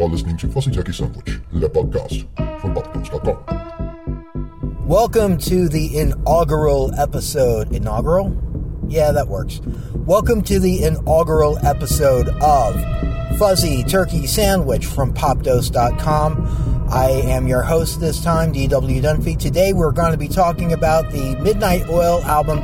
are listening to Fuzzy Techie Sandwich, le podcast from ButtCones.com. Welcome to the inaugural episode. Inaugural? Yeah, that works. Welcome to the inaugural episode of Fuzzy Turkey Sandwich from PopDose.com. I am your host this time, D.W. Dunphy. Today we're going to be talking about the Midnight Oil album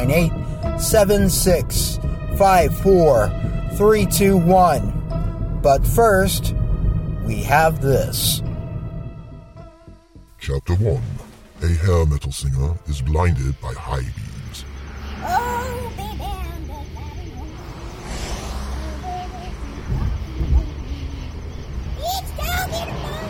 1098-76-54-321. But first, we have this. Chapter 1. A hair metal singer is blinded by high beams. Oh, baby. It's talking about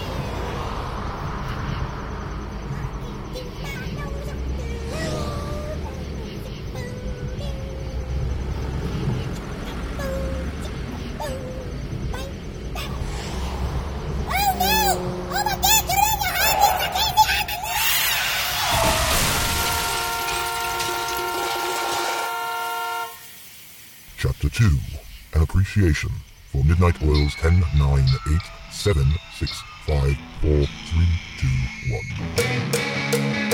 Chapter 2. An appreciation for Midnight Oil's 1098-76-54-321.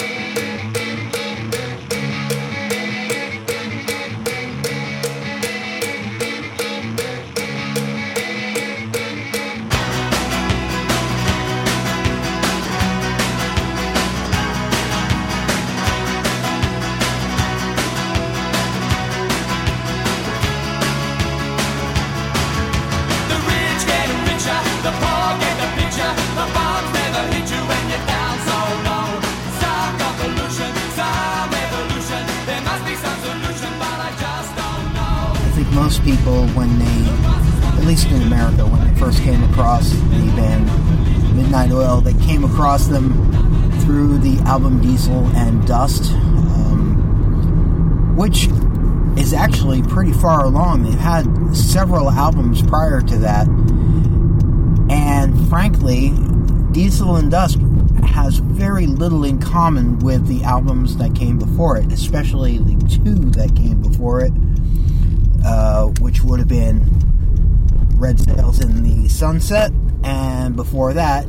Most people, when they, at least in America, when they first came across the band Midnight Oil, they came across them through the album Diesel and Dust, which is actually pretty far along. They've had several albums prior to that, and frankly, Diesel and Dust has very little in common with the albums that came before it, especially the two that came before it. Which would have been Red Sails in the Sunset, and before that,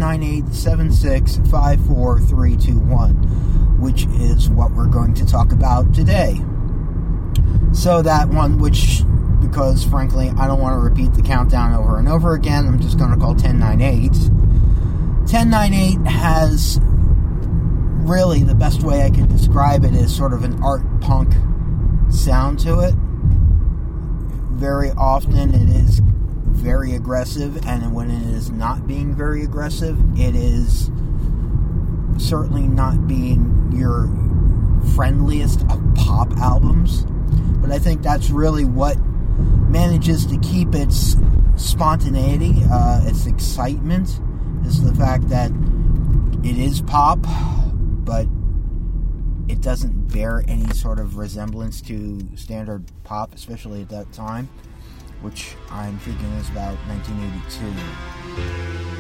1098-76-54-321, which is what we're going to talk about today. So that one, which, because frankly, I don't want to repeat the countdown over and over again, I'm just going to call 1098. 1098 has, really, the best way I can describe it is sort of an art punk sound to it. Very often it is very aggressive, and when it is not being very aggressive, it is certainly not being your friendliest of pop albums. But I think that's really what manages to keep its spontaneity, its excitement, is the fact that it is pop, but it doesn't bear any sort of resemblance to standard pop, especially at that time, which I'm thinking is about 1982.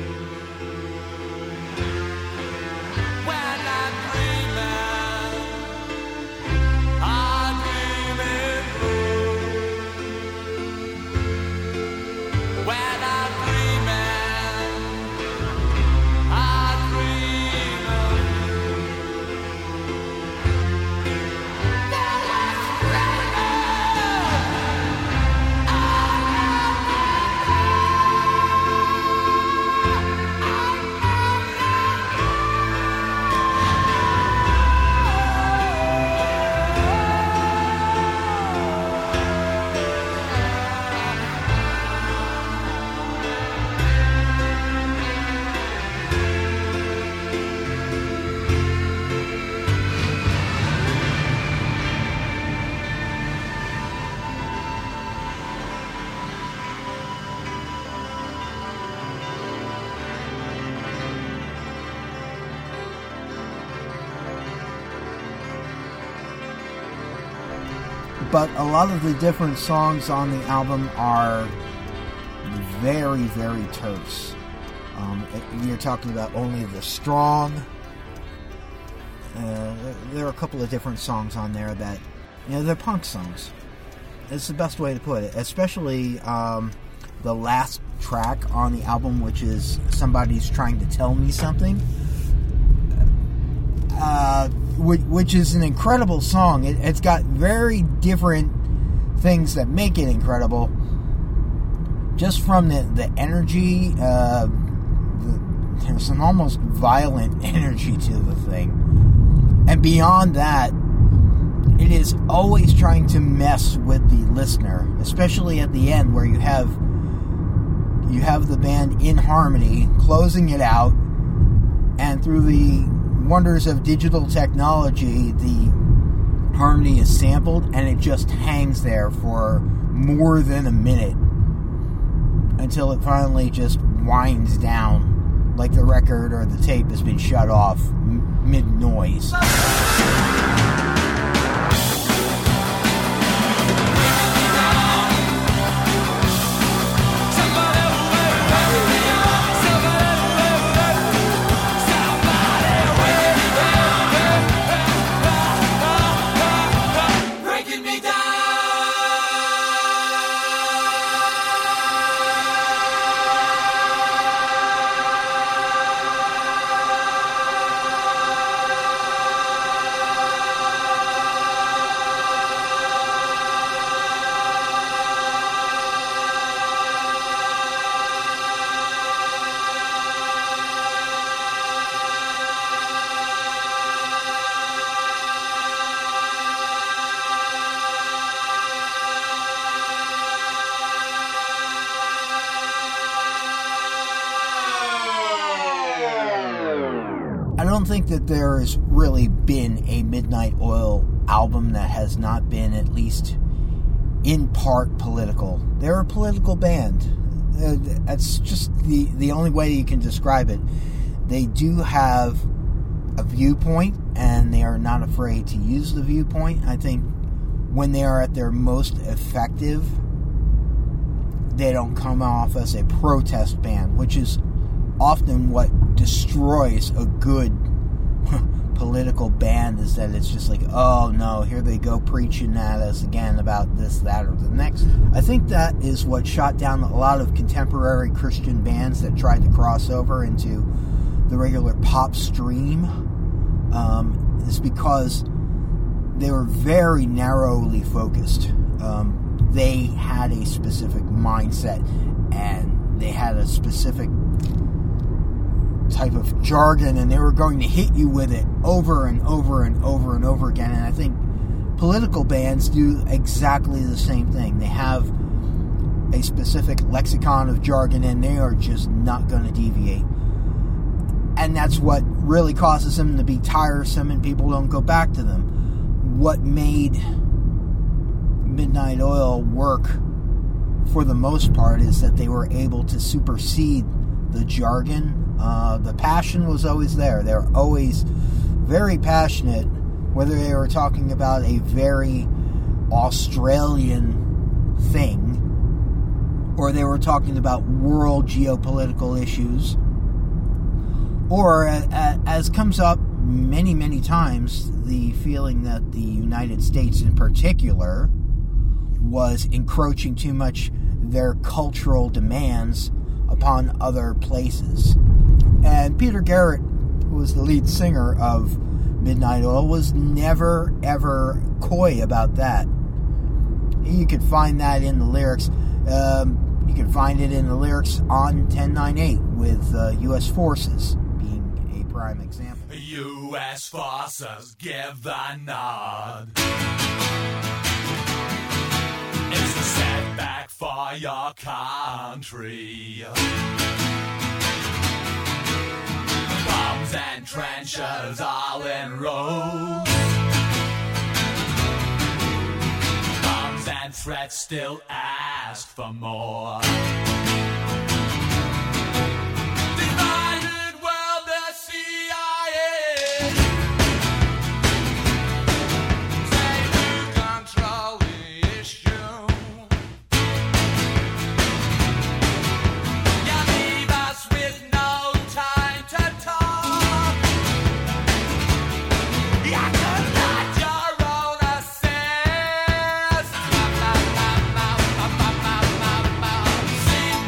But a lot of the different songs on the album are very, very terse. You're talking about Only the Strong. There are a couple of different songs on there that, they're punk songs. It's the best way to put it. Especially the last track on the album, which is Somebody's Trying to Tell Me Something, which is an incredible song. It's got very different things that make it incredible. Just from the energy, there's an almost violent energy to the thing. And beyond that, it is always trying to mess with the listener, especially at the end where you have the band in harmony, closing it out, and through the wonders of digital technology, the harmony is sampled, and it just hangs there for more than a minute until it finally just winds down, like the record or the tape has been shut off mid-noise. I don't think that there has really been a Midnight Oil album that has not been at least in part political. They're a political band. That's just the only way you can describe it. They do have a viewpoint, and they are not afraid to use the viewpoint. I think when they are at their most effective, they don't come off as a protest band, which is often what destroys a good political band, is that it's just like, oh no, here they go preaching at us again about this, that, or the next. I think that is what shot down a lot of contemporary Christian bands that tried to cross over into the regular pop stream, is because they were very narrowly focused. They had a specific mindset, and they had a specific type of jargon, and they were going to hit you with it over and over and over and over again. And I think political bands do exactly the same thing. They have a specific lexicon of jargon, and they are just not going to deviate. And that's what really causes them to be tiresome, and people don't go back to them. What made Midnight Oil work for the most part is that they were able to supersede the jargon. The passion was always there. They were always very passionate, whether they were talking about a very Australian thing, or they were talking about world geopolitical issues, or, as comes up many, many times, the feeling that the United States in particular was encroaching too much their cultural demands upon other places. And Peter Garrett, who was the lead singer of Midnight Oil, was never, ever coy about that. You could find that in the lyrics. You can find it in the lyrics on 1098 with U.S. Forces being a prime example. U.S. Forces give the nod. It's a setback for your country. Bombs and trenches all in rows. Bombs and threats still ask for more. Divided world, the CIA. Say who control the issue. You leave us with no time to talk. You could not your own assist. See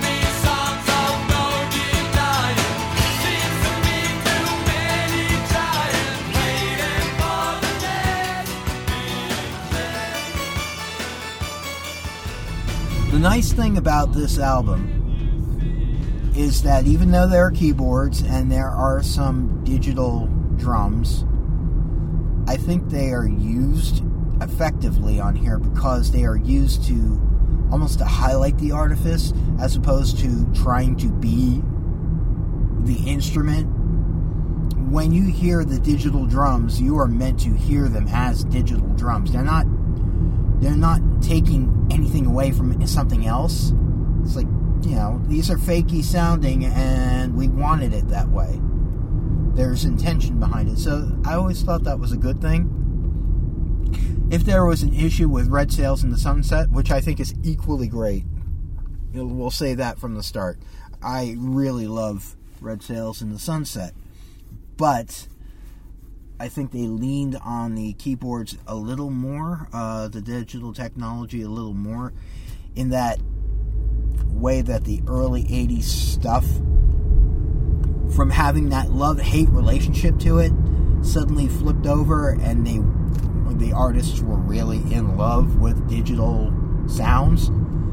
The nice thing about this album is that even though there are keyboards and there are some digital drums, I think they are used effectively on here because they are used to almost to highlight the artifice as opposed to trying to be the instrument. When you hear the digital drums, you are meant to hear them as digital drums. They're not taking anything away from something else. It's like, these are fakey sounding and we wanted it that way. There's intention behind it. So I always thought that was a good thing. If there was an issue with Red Sails in the Sunset, which I think is equally great, we'll say that from the start. I really love Red Sails in the Sunset. But I think they leaned on the keyboards a little more, the digital technology a little more, in that way that the early 80s stuff, from having that love-hate relationship to it, suddenly flipped over and the artists were really in love with digital sounds.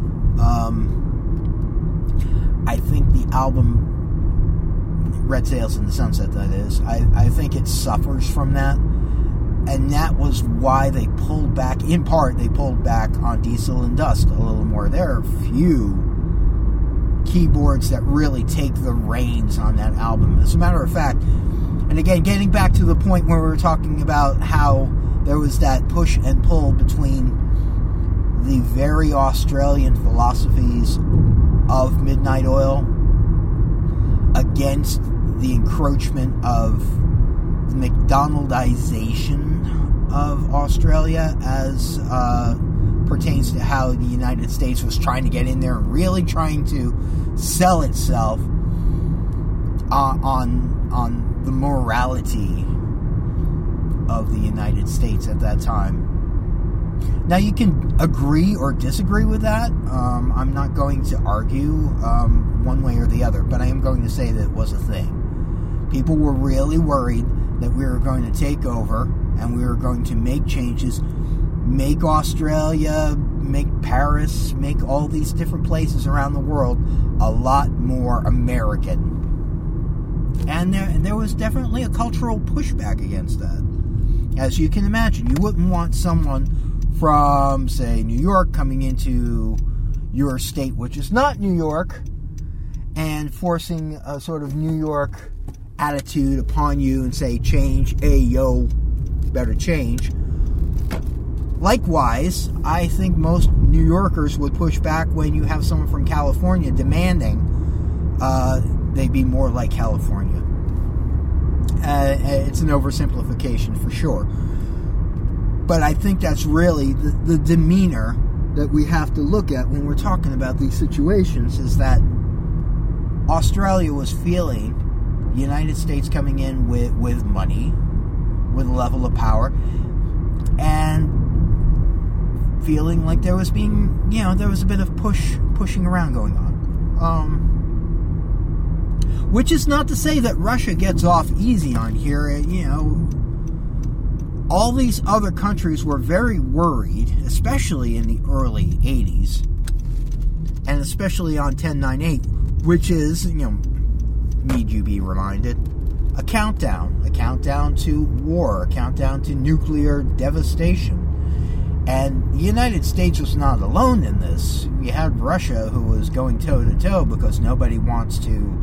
I think the album Red Sails in the Sunset, that is, I think it suffers from that, and that was why they pulled back, in part, they pulled back on Diesel and Dust a little more. There are few keyboards that really take the reins on that album. As a matter of fact, and again, getting back to the point where we were talking about how there was that push and pull between the very Australian philosophies of Midnight Oil against the encroachment of the McDonaldization of Australia as pertains to how the United States was trying to get in there and really trying to sell itself on the morality of the United States at that time. Now, you can agree or disagree with that. I'm not going to argue one way or the other, but I am going to say that it was a thing. People were really worried that we were going to take over and we were going to make changes, make Australia, make Paris, make all these different places around the world a lot more American. And there was definitely a cultural pushback against that. As you can imagine, you wouldn't want someone from, say, New York coming into your state, which is not New York, and forcing a sort of New York attitude upon you and say, change, hey, yo, better change. Likewise, I think most New Yorkers would push back when you have someone from California demanding they be more like California. It's an oversimplification for sure. But I think that's really the demeanor that we have to look at when we're talking about these situations, is that Australia was feeling the United States coming in with money, with a level of power, and feeling like there was a bit of pushing around going on. Which is not to say that Russia gets off easy on here. All these other countries were very worried, especially in the early 80s, and especially on 10/9/8, which is, need you be reminded, a countdown to war, a countdown to nuclear devastation. And the United States was not alone in this. You had Russia, who was going toe-to-toe because nobody wants to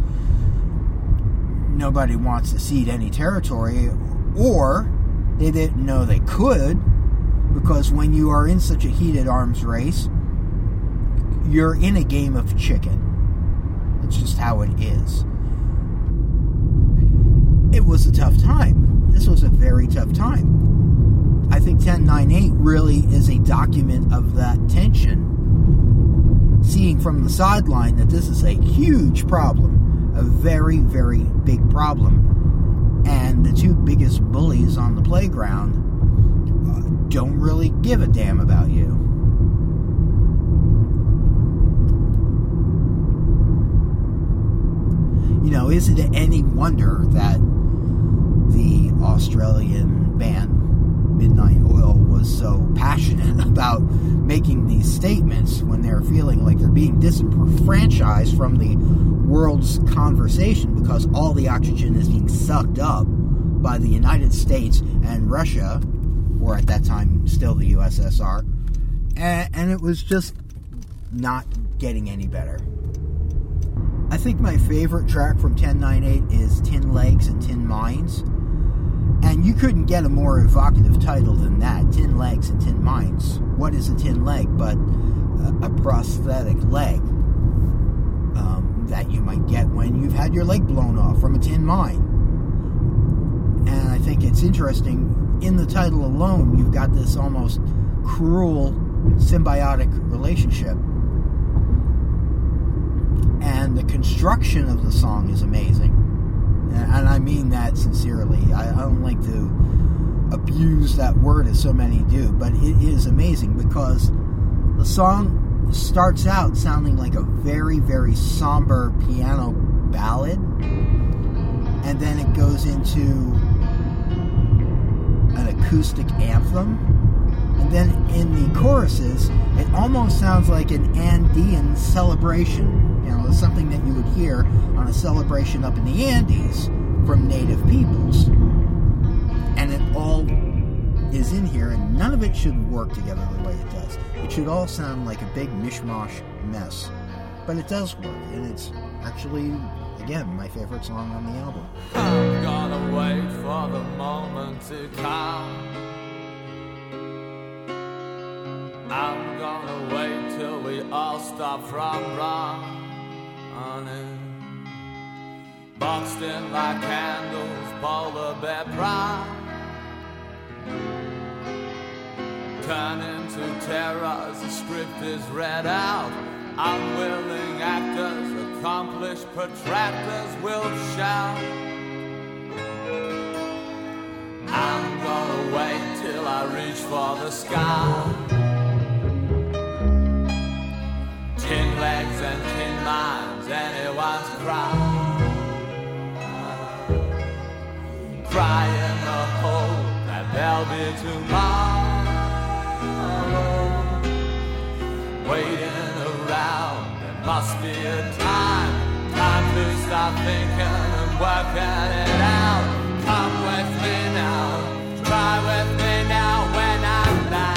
cede any territory, or they didn't know they could, because when you are in such a heated arms race, you're in a game of chicken. It's just how it is. It was a tough time. This was a very tough time. I think 10/9/8 really is a document of that tension, seeing from the sideline that this is a huge problem, a very, very big problem. And the two biggest bullies on the playground don't really give a damn about you. Is it any wonder that the Australian band Midnight Oil was so passionate about making these statements when they're feeling like they're being disenfranchised from the world's conversation because all the oxygen is being sucked up by the United States and Russia, or at that time still the USSR, and it was just not getting any better. I think my favorite track from 1098 is Tin Legs and Tin Minds, and you couldn't get a more evocative title than that, Tin Legs and Tin Minds. What is a tin leg but a prosthetic leg that you might get when you've had your leg blown off from a tin mine? And I think it's interesting, in the title alone, you've got this almost cruel symbiotic relationship. And the construction of the song is amazing. And I mean that sincerely. I don't like to abuse that word as so many do, but it is amazing because the song starts out sounding like a very, very somber piano ballad, and then it goes into an acoustic anthem, and then in the choruses it almost sounds like an Andean celebration, something that you would hear on a celebration up in the Andes from native peoples, and it all is in here, and none of it should work together the way it does. It should all sound like a big mishmash mess, but it does work, and it's actually, again, my favorite song on the album. I'm gonna wait for the moment to come. I'm gonna wait till we all stop from running. Boxed in like candles, polar bear pride. Turn into terror as the script is read out. Unwilling actors, accomplished protractors will shout. I'm gonna wait till I reach for the sky. Tin legs and tin minds, anyone's cry. Cry in the hope that there'll be tomorrow. Waiting around, there must be a time to start thinking and working it out. Come with me now, try with me now when I'm back.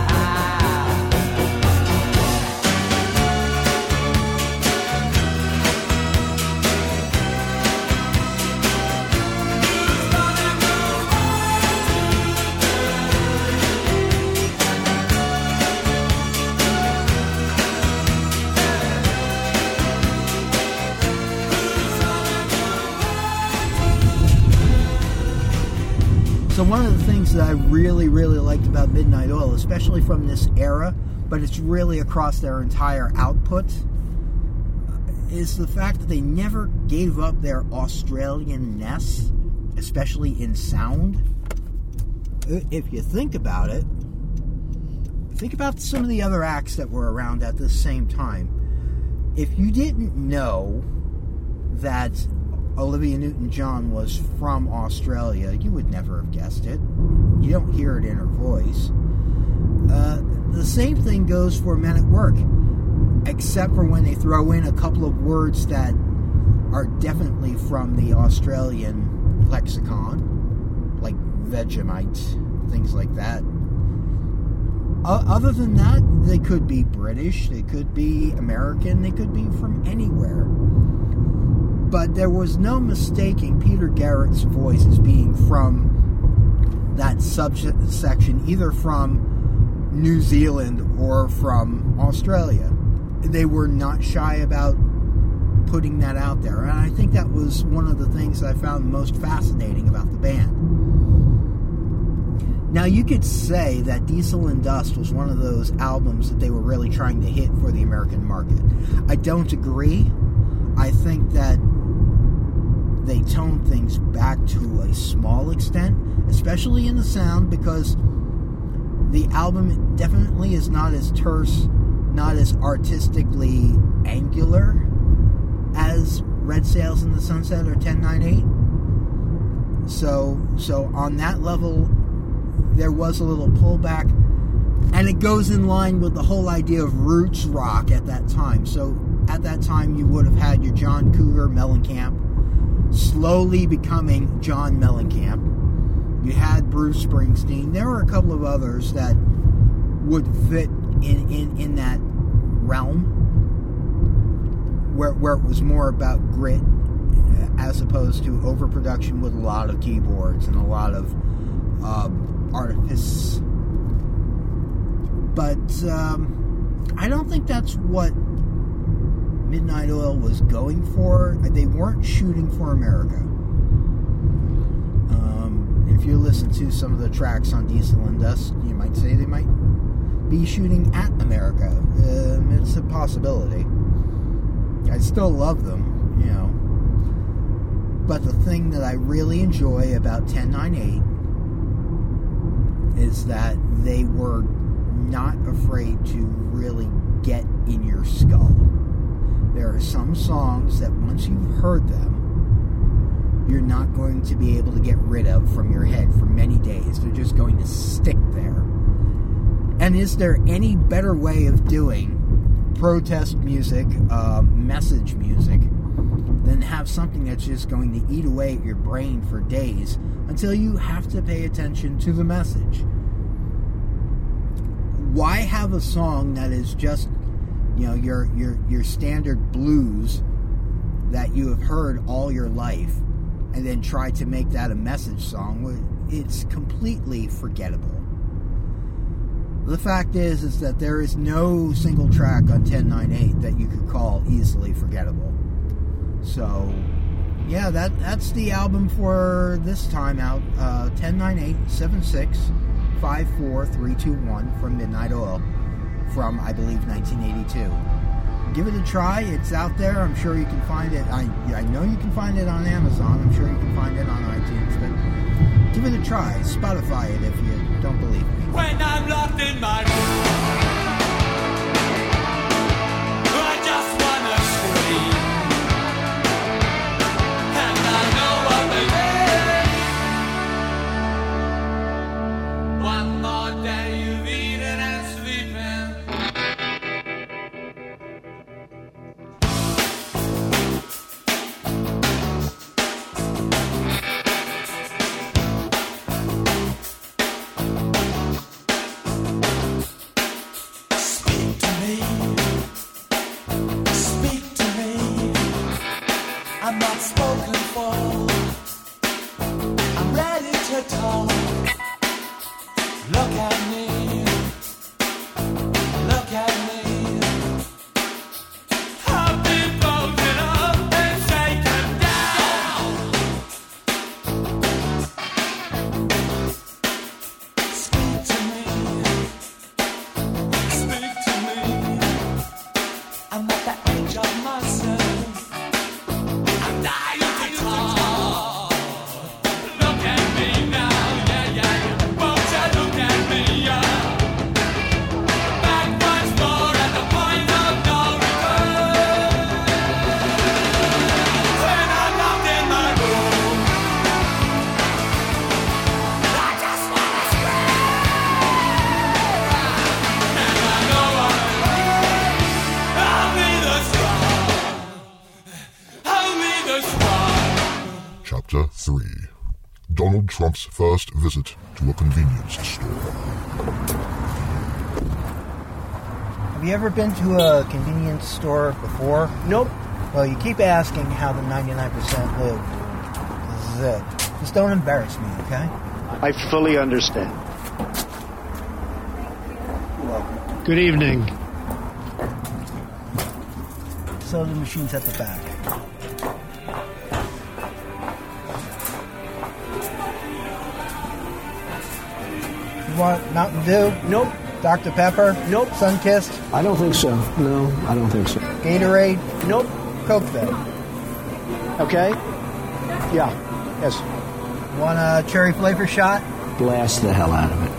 So one of the things that I really, really liked about Midnight Oil, especially from this era, but it's really across their entire output, is the fact that they never gave up their Australian-ness, especially in sound. If you think about it, think about some of the other acts that were around at the same time. If you didn't know that Olivia Newton-John was from Australia, you would never have guessed it. You don't hear it in her voice. The same thing goes for Men at Work, except for when they throw in a couple of words that are definitely from the Australian lexicon, like Vegemite, things like that. Other than that, they could be British, they could be American, they could be from anywhere. But there was no mistaking Peter Garrett's voice as being from that subsection, either from New Zealand or from Australia. They were not shy about putting that out there, and I think that was one of the things I found most fascinating about the band. Now, you could say that Diesel and Dust was one of those albums that they were really trying to hit for the American market. I don't agree. I think that they toned things back to a small extent, especially in the sound, because the album definitely is not as terse, not as artistically angular as Red Sails in the Sunset or 1098. So on that level, there was a little pullback, And it goes in line with the whole idea of roots rock at that time. So at that time, you would have had your John Cougar Mellencamp slowly becoming John Mellencamp. You had Bruce Springsteen. There were a couple of others that would fit in that realm where it was more about grit as opposed to overproduction with a lot of keyboards and a lot of artifice. But I don't think that's what Midnight Oil was going for. They weren't shooting for America. If you listen to some of the tracks on Diesel and Dust, you might say they might be shooting at America. It's a possibility. I still love them, you know. But the thing that I really enjoy about 1098 is that they were not afraid to really get in your skull. There are some songs that once you've heard them, you're not going to be able to get rid of from your head for many days. They're just going to stick there. And is there any better way of doing protest music, message music, than have something that's just going to eat away at your brain for days until you have to pay attention to the message? Why have a song that is just, you know, your standard blues that you have heard all your life and then try to make that a message song? It's completely forgettable. The fact is that there is no single track on 1098 that you could call easily forgettable. So, yeah, that's the album for this time out. 1098-76-54321 from Midnight Oil from, I believe, 1982. Give it a try. It's out there. I'm sure you can find it. I know you can find it on Amazon. I'm sure you can find it on iTunes. But give it a try. Spotify it if you don't believe me. When I'm locked in my room, I just wanna scream, and I know I believe. One more day you've eaten and sleeping. I'm not spoken for. I'm ready to talk. Look at me. Look at me. I've been broken up and shaken down. Speak to me. Speak to me. I'm not the age of myself. Chapter 3. Donald Trump's first visit to a convenience store. Have you ever been to a convenience store before? Nope. Well, you keep asking how the 99% live. This is it. Just don't embarrass me, okay? I fully understand. You're welcome. Good evening. So the machine's at the back. You want Mountain Dew? Nope. Dr. Pepper? Nope. Sunkist? I don't think so. No, I don't think so. Gatorade? Nope. Coke then. Okay? Yeah. Yes. Want a cherry flavor shot? Blast the hell out of it.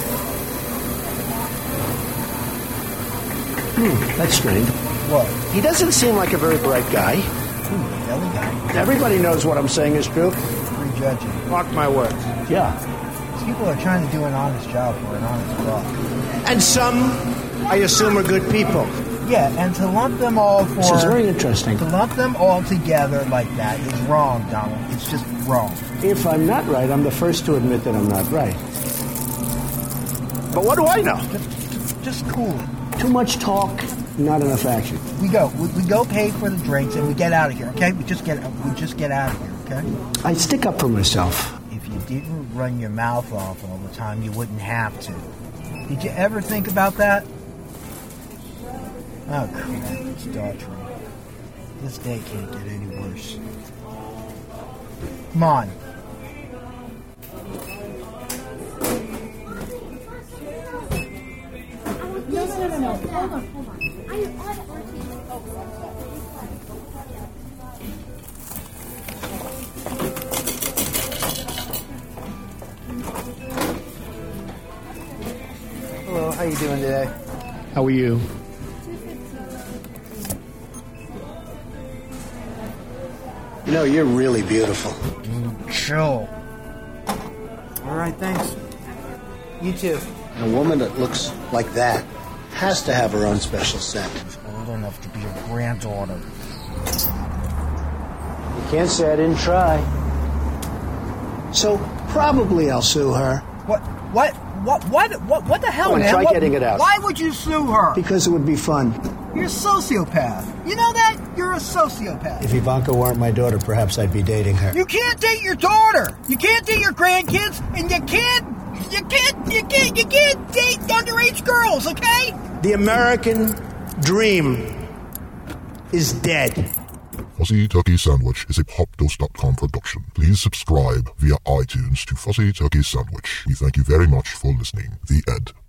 That's strange. What? He doesn't seem like a very bright guy. Belly guy. Everybody knows what I'm saying is true. Prejudging. Mark my words. Yeah. people are trying to do an honest job for an honest buck. And some, I assume, are good people. Yeah, and to lump them all for... This is very interesting. To lump them all together like that is wrong, Donald. It's just wrong. If I'm not right, I'm the first to admit that I'm not right. But what do I know? Just cool it. Too much talk, not enough action. We go pay for the drinks and we get out of here, okay? We just get out of here, okay? I stick up for myself. If you didn't run your mouth off all the time, you wouldn't have to. Did you ever think about that? Oh, crap, it's Daughtry. This day can't get any worse. Come on. No. Hold on. Hello, how you doing today? How are you? You know, you're really beautiful. Chill. All right, thanks. You too. And a woman that looks like that has to have her own special scent. Old enough to be your granddaughter. You can't say I didn't try. So probably I'll sue her. What the hell, Come on, man? try getting it out. Why would you sue her? Because it would be fun. You're a sociopath. You know that? You're a sociopath. If Ivanka weren't my daughter, perhaps I'd be dating her. You can't date your daughter. You can't date your grandkids, and you can't date underage girls, okay? The American dream is dead. Fuzzy Turkey Sandwich is a popdose.com production. Please subscribe via iTunes to Fuzzy Turkey Sandwich. We thank you very much for listening. The Ed.